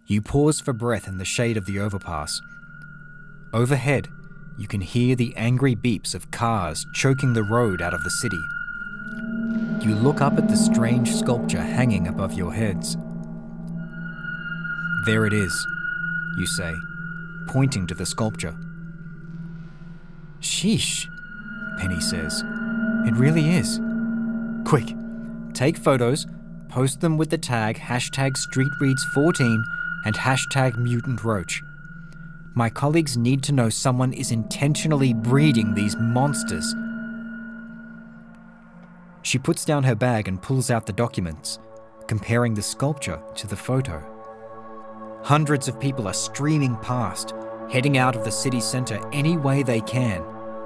You pause for breath in the shade of the overpass. Overhead, you can hear the angry beeps of cars choking the road out of the city. You look up at the strange sculpture hanging above your heads. There it is, you say, pointing to the sculpture. Sheesh, Penny says. It really is. Quick, take photos, post them with the tag #StreetReads14 and #MutantRoach. My colleagues need to know someone is intentionally breeding these monsters. She puts down her bag and pulls out the documents, comparing the sculpture to the photo. Hundreds of people are streaming past, heading out of the city centre any way they can.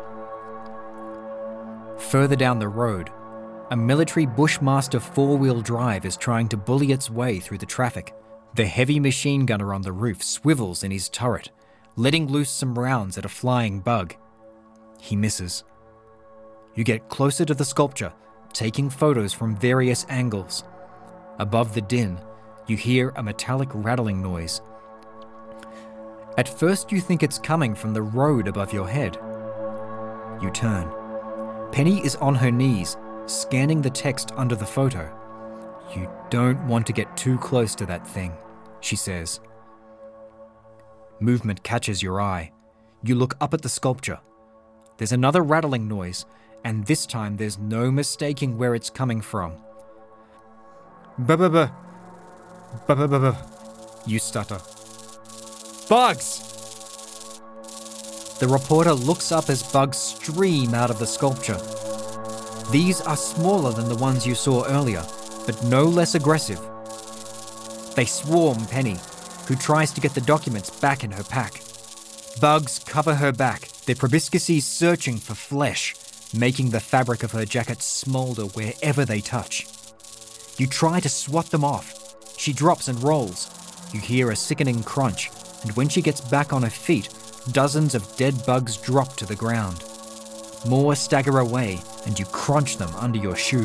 Further down the road, a military Bushmaster 4-wheel drive is trying to bully its way through the traffic. The heavy machine gunner on the roof swivels in his turret, letting loose some rounds at a flying bug. He misses. You get closer to the sculpture, taking photos from various angles. Above the din, you hear a metallic rattling noise. At first you think it's coming from the road above your head. You turn. Penny is on her knees, scanning the text under the photo. You don't want to get too close to that thing, she says. Movement catches your eye. You look up at the sculpture. There's another rattling noise, and this time there's no mistaking where it's coming from. Ba-ba-ba. Ba-ba-ba-ba. You stutter. Bugs! The reporter looks up as bugs stream out of the sculpture. These are smaller than the ones you saw earlier, but no less aggressive. They swarm Penny, who tries to get the documents back in her pack. Bugs cover her back, their proboscises searching for flesh, making the fabric of her jacket smolder wherever they touch. You try to swat them off. She drops and rolls. You hear a sickening crunch, and when she gets back on her feet, dozens of dead bugs drop to the ground. More stagger away, and you crunch them under your shoe.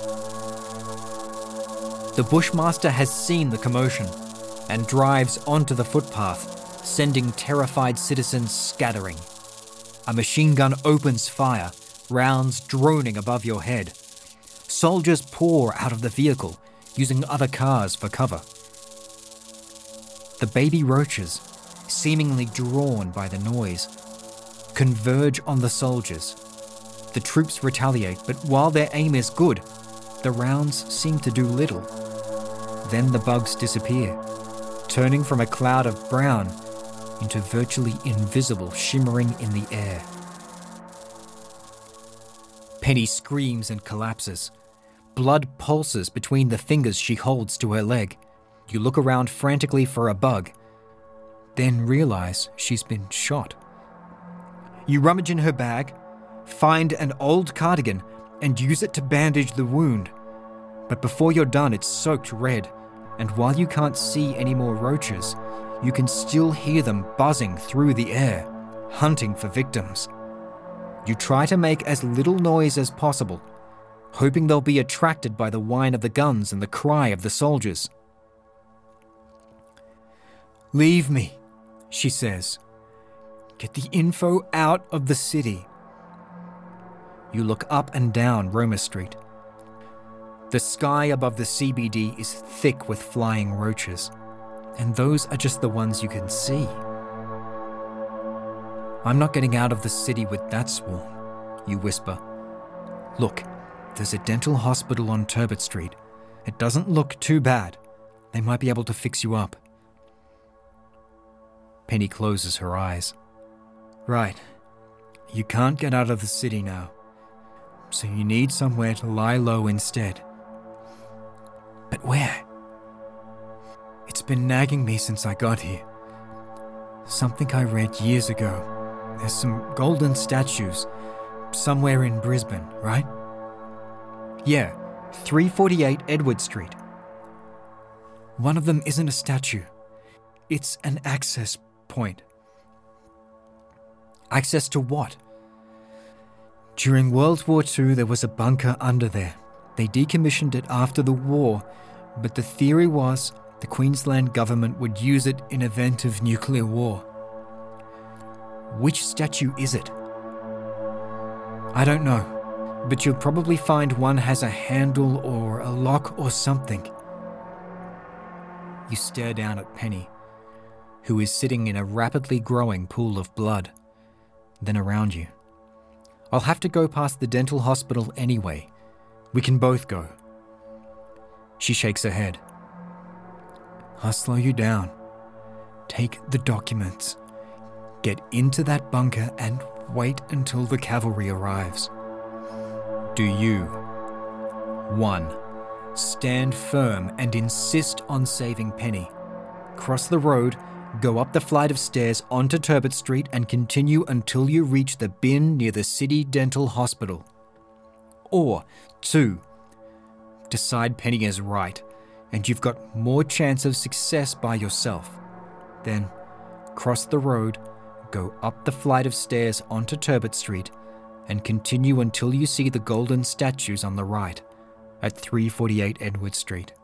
The Bushmaster has seen the commotion and drives onto the footpath, sending terrified citizens scattering. A machine gun opens fire, rounds droning above your head. Soldiers pour out of the vehicle, using other cars for cover. The baby roaches, seemingly drawn by the noise, converge on the soldiers. The troops retaliate, but while their aim is good, the rounds seem to do little. Then the bugs disappear, turning from a cloud of brown into virtually invisible shimmering in the air. Penny screams and collapses. Blood pulses between the fingers she holds to her leg. You look around frantically for a bug, then realize she's been shot. You rummage in her bag, find an old cardigan, and use it to bandage the wound. But before you're done, it's soaked red, and while you can't see any more roaches, you can still hear them buzzing through the air, hunting for victims. You try to make as little noise as possible, hoping they'll be attracted by the whine of the guns and the cry of the soldiers. "Leave me," she says. "Get the info out of the city." You look up and down Roma Street. The sky above the CBD is thick with flying roaches, and those are just the ones you can see. "I'm not getting out of the city with that swarm," you whisper. "Look, there's a dental hospital on Turbot Street. It doesn't look too bad. They might be able to fix you up." Penny closes her eyes. "Right. You can't get out of the city now, so you need somewhere to lie low instead." "But where?" "It's been nagging me since I got here. Something I read years ago. There's some golden statues somewhere in Brisbane, right?" "Yeah, 348 Edward Street." "One of them isn't a statue. It's an access point." "Access to what?" "During World War II, there was a bunker under there. They decommissioned it after the war, but the theory was The Queensland government would use it in event of nuclear war. Which statue is it? I don't know, but you'll probably find one has a handle or a lock or something. You stare down at Penny, who is sitting in a rapidly growing pool of blood, then around you. I'll have to go past the dental hospital anyway. We can both go. She shakes her head. I'll slow you down. Take the documents. Get into that bunker and wait until the cavalry arrives. Do you 1. Stand firm and insist on saving Penny. Cross the road, go up the flight of stairs onto Turbot Street and continue until you reach the bin near the City Dental Hospital. Or 2. Decide Penny is right and you've got more chance of success by yourself. Then cross the road, go up the flight of stairs onto Turbot Street and continue until you see the golden statues on the right at 348 Edward Street.